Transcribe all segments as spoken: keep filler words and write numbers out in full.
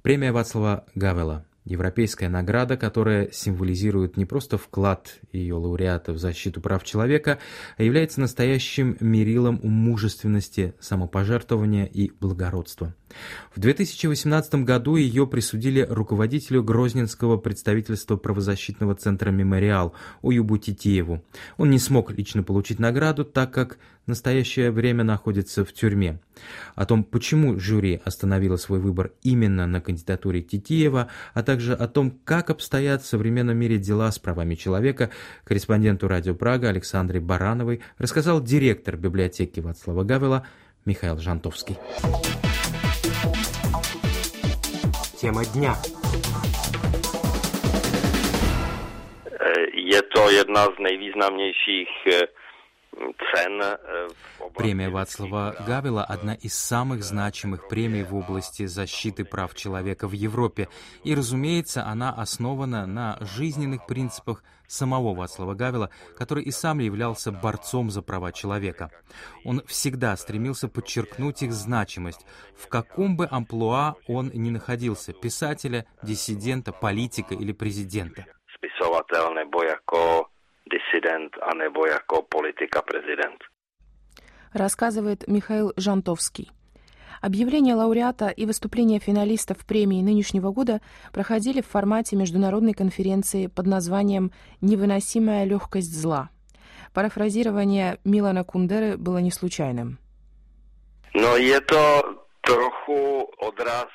Премия Вацлава Гавела – европейская награда, которая символизирует не просто вклад ее лауреата в защиту прав человека, а является настоящим мерилом мужественности, самопожертвования и благородства. В две тысячи восемнадцатом году ее присудили руководителю Грозненского представительства правозащитного центра «Мемориал» Оюбу Титиеву. Он не смог лично получить награду, так как в настоящее время находится в тюрьме. О том, почему жюри остановило свой выбор именно на кандидатуре Титиева, а также о том, как обстоят в современном мире дела с правами человека, корреспонденту Радио Прага Александре Барановой рассказал директор библиотеки Вацлава Гавела Михаил Жантовский. Тема дня. Это одна из наивызнамнейших цен. Премия Вацлава Гавела – одна из самых значимых премий в области защиты прав человека в Европе. И, разумеется, она основана на жизненных принципах самого Вацлава Гавела, который и сам являлся борцом за права человека. Он всегда стремился подчеркнуть их значимость, в каком бы амплуа он ни находился – писателя, диссидента, политика или президента. Spisovatel nebo jako disident, anebo jako politika prezident. Рассказывает Михаил Жантовский. Объявление лауреата и выступления финалистов премии нынешнего года проходили в формате международной конференции под названием «Невыносимая легкость зла». Парафразирование Милана Кундеры было не случайным. Но это троху одраз.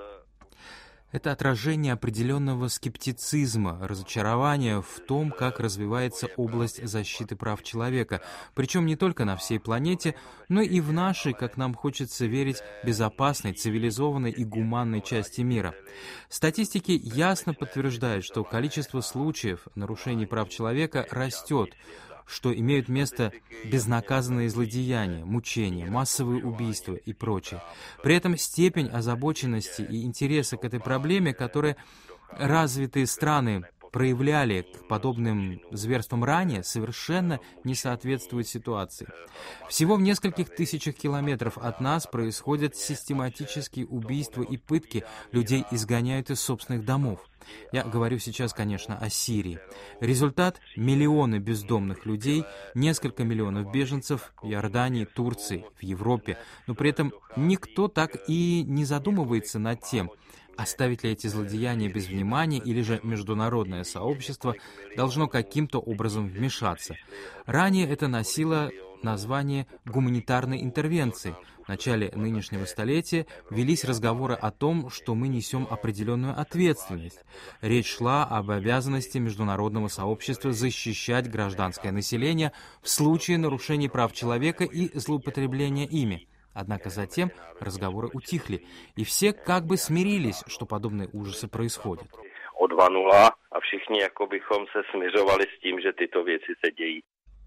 Это отражение определенного скептицизма, разочарования в том, как развивается область защиты прав человека, причем не только на всей планете, но и в нашей, как нам хочется верить, безопасной, цивилизованной и гуманной части мира. Статистики ясно подтверждают, что количество случаев нарушений прав человека растет, что имеют место безнаказанные злодеяния, мучения, массовые убийства и прочее. При этом степень озабоченности и интереса к этой проблеме, которые развитые страны проявляли к подобным зверствам ранее, совершенно не соответствует ситуации. Всего в нескольких тысячах километров от нас происходят систематические убийства и пытки, людей изгоняют из собственных домов. Я говорю сейчас, конечно, о Сирии. Результат – миллионы бездомных людей, несколько миллионов беженцев в Иордании, Турции, в Европе. Но при этом никто так и не задумывается над тем, оставить ли эти злодеяния без внимания, или же международное сообщество должно каким-то образом вмешаться. Ранее это носило название гуманитарной интервенции. В начале нынешнего столетия велись разговоры о том, что мы несем определенную ответственность. Речь шла об обязанности международного сообщества защищать гражданское население в случае нарушений прав человека и злоупотребления ими. Однако затем разговоры утихли, и все как бы смирились, что подобные ужасы происходят. Odvanuла, а všichni jako bychom se smiřovali s tím, že tyto věci se dějí.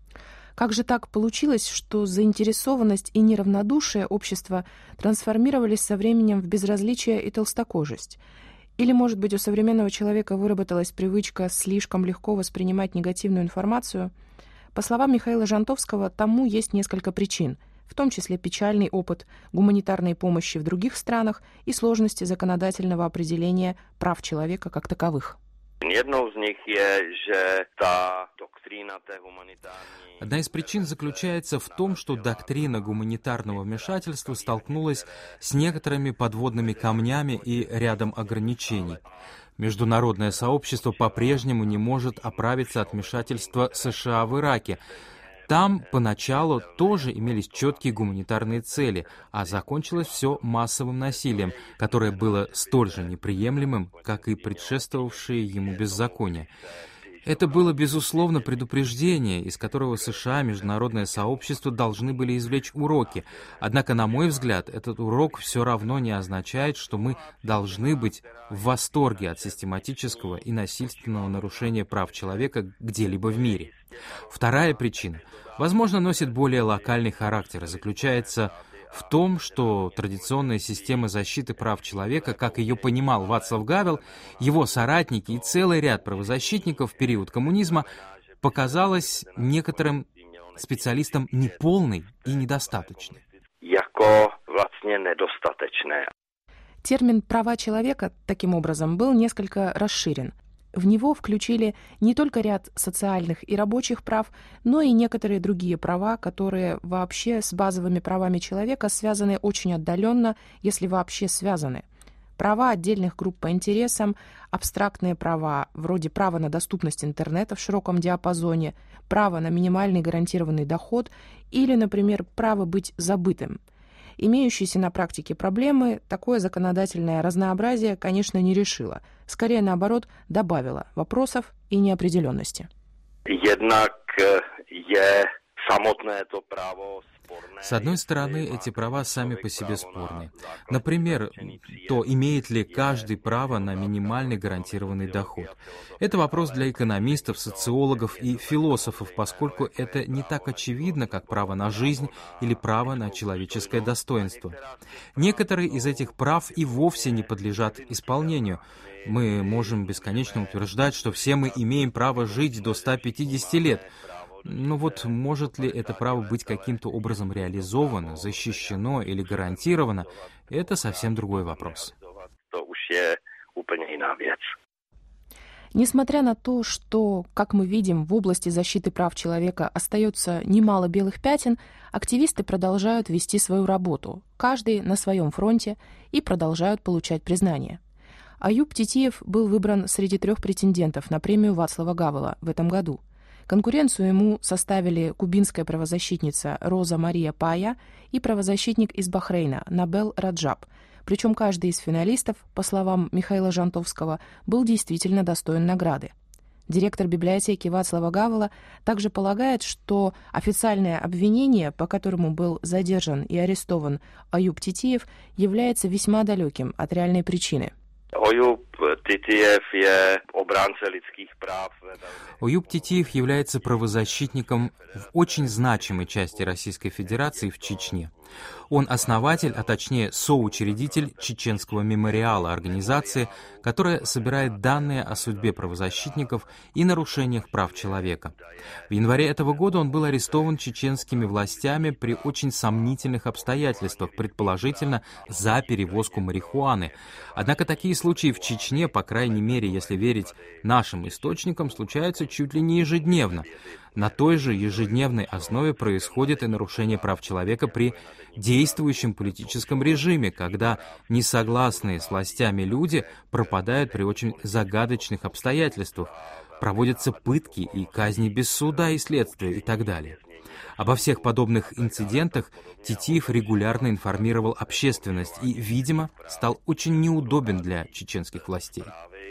Как же так получилось, что заинтересованность и неравнодушие общества трансформировались со временем в безразличие и толстокожесть? Или, может быть, у современного человека выработалась привычка слишком легко воспринимать негативную информацию? По словам Михаила Жантовского, тому есть несколько причин, в том числе печальный опыт гуманитарной помощи в других странах и сложности законодательного определения прав человека как таковых. Jednou z nich je, že ta doktrína té humanitární... Одна из причин заключается в том, что доктрина гуманитарного вмешательства столкнулась с некоторыми подводными камнями и рядом ограничений. Международное сообщество по-прежнему не может оправиться от вмешательства США в Ираке. Там поначалу тоже имелись четкие гуманитарные цели, а закончилось все массовым насилием, которое было столь же неприемлемым, как и предшествовавшее ему беззаконие. Это было, безусловно, предупреждение, из которого США и международное сообщество должны были извлечь уроки. Однако, на мой взгляд, этот урок все равно не означает, что мы должны быть в восторге от систематического и насильственного нарушения прав человека где-либо в мире. Вторая причина, возможно, носит более локальный характер и заключается в том, что традиционная система защиты прав человека, как ее понимал Вацлав Гавел, его соратники и целый ряд правозащитников в период коммунизма, показалась некоторым специалистам неполной и недостаточной. Jako vlastně nedostatečné. Термин «права человека» таким образом был несколько расширен. В него включили не только ряд социальных и рабочих прав, но и некоторые другие права, которые вообще с базовыми правами человека связаны очень отдаленно, если вообще связаны. Права отдельных групп по интересам, абстрактные права, вроде права на доступность интернета в широком диапазоне, право на минимальный гарантированный доход или, например, право быть забытым. Имеющиеся на практике проблемы такое законодательное разнообразие, конечно, не решило. Скорее, наоборот, добавило вопросов и неопределенности. Jednak je samotné to právo. С одной стороны, эти права сами по себе спорны. Например, то, имеет ли каждый право на минимальный гарантированный доход. Это вопрос для экономистов, социологов и философов, поскольку это не так очевидно, как право на жизнь или право на человеческое достоинство. Некоторые из этих прав и вовсе не подлежат исполнению. Мы можем бесконечно утверждать, что все мы имеем право жить до ста пятидесяти лет. Но вот может ли это право быть каким-то образом реализовано, защищено или гарантировано, это совсем другой вопрос. Несмотря на то, что, как мы видим, в области защиты прав человека остается немало белых пятен, активисты продолжают вести свою работу, каждый на своем фронте, и продолжают получать признание. Аюб Титиев был выбран среди трех претендентов на премию Вацлава Гавела в этом году. Конкуренцию ему составили кубинская правозащитница Роза Мария Пая и правозащитник из Бахрейна Набел Раджаб. Причем каждый из финалистов, по словам Михаила Жантовского, был действительно достоин награды. Директор библиотеки Вацлава Гавела также полагает, что официальное обвинение, по которому был задержан и арестован Аюб Титиев, является весьма далеким от реальной причины. Аюб Титиев je obránce lidských práv. Аюб Титиев является правозащитником в очень значимой части Российской Федерации в Чечне. Он основатель, а точнее соучредитель Чеченского мемориала, организации, которая собирает данные о судьбе правозащитников и нарушениях прав человека. В январе этого года он был арестован чеченскими властями при очень сомнительных обстоятельствах, предположительно за перевозку марихуаны. Однако такие случаи в Чечне, по крайней мере, если верить нашим источникам, случаются чуть ли не ежедневно. На той же ежедневной основе происходит и нарушение прав человека при действующем политическом режиме, когда несогласные с властями люди пропадают при очень загадочных обстоятельствах, проводятся пытки и казни без суда и следствия и так далее. Обо всех подобных инцидентах Титиев регулярно информировал общественность и, видимо, стал очень неудобен для чеченских властей.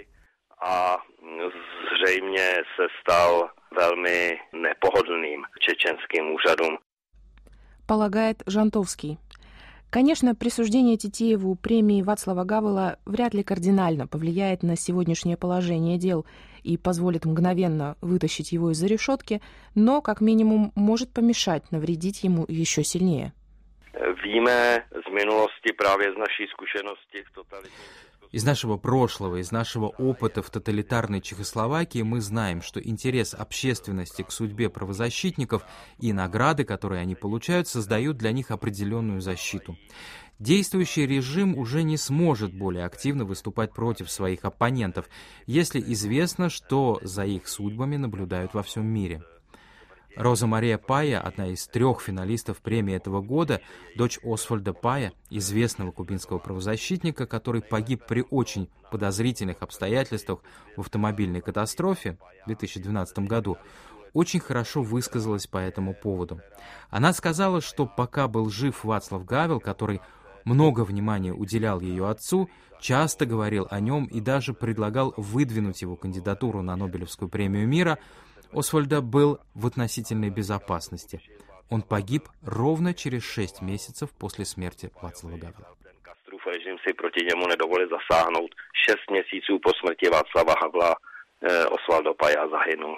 A zřejmě se stal velmi nepohodlným čečenským úřadům. Полагает Жантовский. Конечно, присуждение Титиеву премии Вацлава Гавела вряд ли кардинально повлияет на сегодняшнее положение дел и позволит мгновенно вытащить его из-за решетки, но, как минимум, может помешать навредить ему еще сильнее. Víme z minulosti právě z naší zkušenosti v totalitním Из нашего прошлого, из нашего опыта в тоталитарной Чехословакии мы знаем, что интерес общественности к судьбе правозащитников и награды, которые они получают, создают для них определенную защиту. Действующий режим уже не сможет более активно выступать против своих оппонентов, если известно, что за их судьбами наблюдают во всем мире. Роза Мария Пая, одна из трех финалистов премии этого года, дочь Освальда Пая, известного кубинского правозащитника, который погиб при очень подозрительных обстоятельствах в автомобильной катастрофе в две тысячи двенадцатом году, очень хорошо высказалась по этому поводу. Она сказала, что пока был жив Вацлав Гавел, который много внимания уделял ее отцу, часто говорил о нем и даже предлагал выдвинуть его кандидатуру на Нобелевскую премию мира, Освальда был в относительной безопасности. Он погиб ровно через шесть месяцев после смерти Václava Havla. Kastrův režim si proti němu nedovolil zasáhnout. Šest měsíců po smrti Václava Havla Osvaldo Paya zahynul.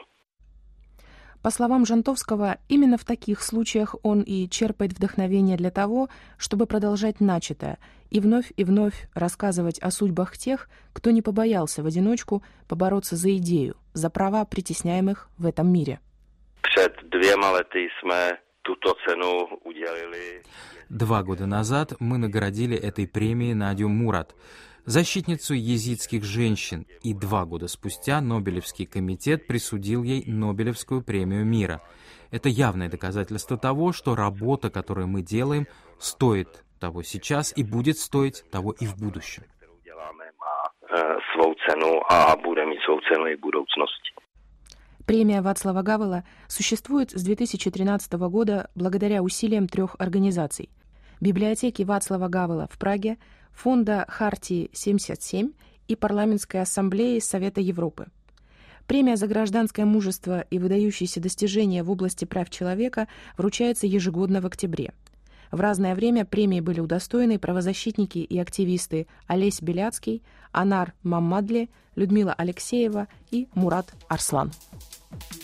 По словам Жантовского, именно в таких случаях он и черпает вдохновение для того, чтобы продолжать начатое и вновь и вновь рассказывать о судьбах тех, кто не побоялся в одиночку побороться за идею, за права притесняемых в этом мире. Před dvěma lety jsme tuto cenu udělili. Два года назад мы наградили этой премией Надю Мурат, защитницу езидских женщин, и два года спустя Нобелевский комитет присудил ей Нобелевскую премию мира. Это явное доказательство того, что работа, которую мы делаем, стоит того сейчас и будет стоить того и в будущем. Svou cenu a bude mít svou cenu i v budoucnosti. Премия Вацлава Гавела существует с две тысячи тринадцатого года благодаря усилиям трех организаций: библиотеки Вацлава Гавела в Праге, фонда Хартии семьдесят семь и парламентской ассамблеи Совета Европы. Премия за гражданское мужество и выдающиеся достижения в области прав человека вручается ежегодно в октябре. В разное время премии были удостоены правозащитники и активисты Олесь Беляцкий, Анар Маммадли, Людмила Алексеева и Мурат Арслан.